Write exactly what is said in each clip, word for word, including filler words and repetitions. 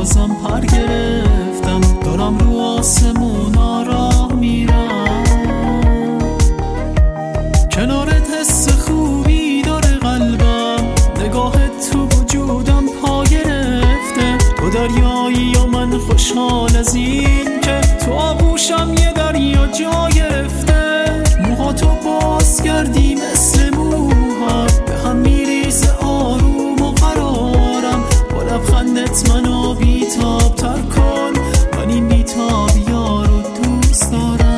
بازم پر گرفتم، دارم رو آسمونا راه میرم. کنارت حس خوبی داره قلبم، نگاهت تو وجودم پا گرفته. تو دریایی و من خوشحال از این که تو آغوشم یه دریا جا گرفته. موها تو باز کردی مثل موهات، به هم میریزه آروم و قرارم. با لبخندت منو بیتاب تر کن، من این بیتابی ها رو دوست دارم.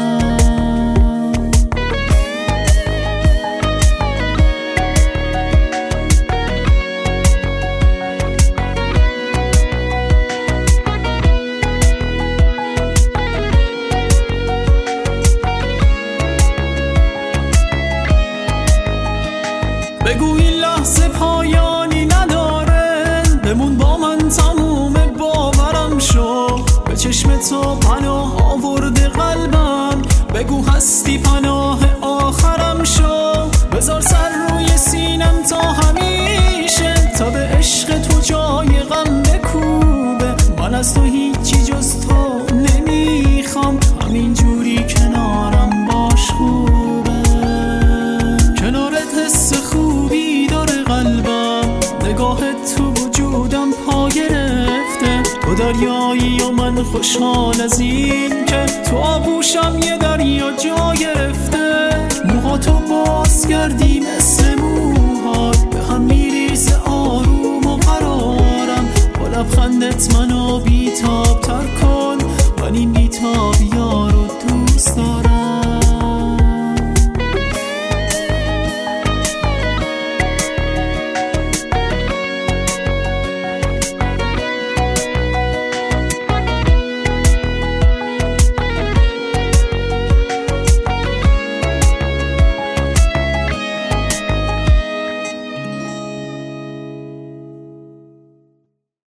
بگو این لحظه پایانی نداره، بمون با من تموم باورم شو. به چشم تو پناه آورده قلبم، بگو هستی پناه آخرم شو. بذار سر روی سینم تا همیشه، تا به عشق تو جای غم بکوبه. من از تو هیچی جز تو نمیخوام، همین جوری کنارم باش خوبه. کنارت حس خوبی داره قلبم، نگاهت تو وجودم پا گرفته. تو دریایی و من خوشحال از این که تو آغوشم یه دریا جا گرفته. موها تو باز کردی مثل موهات، به هم میریزه آروم و قرارم. با لبخندت منو بیتاب تر کن، من این بیتابی ها رو دوست دارم.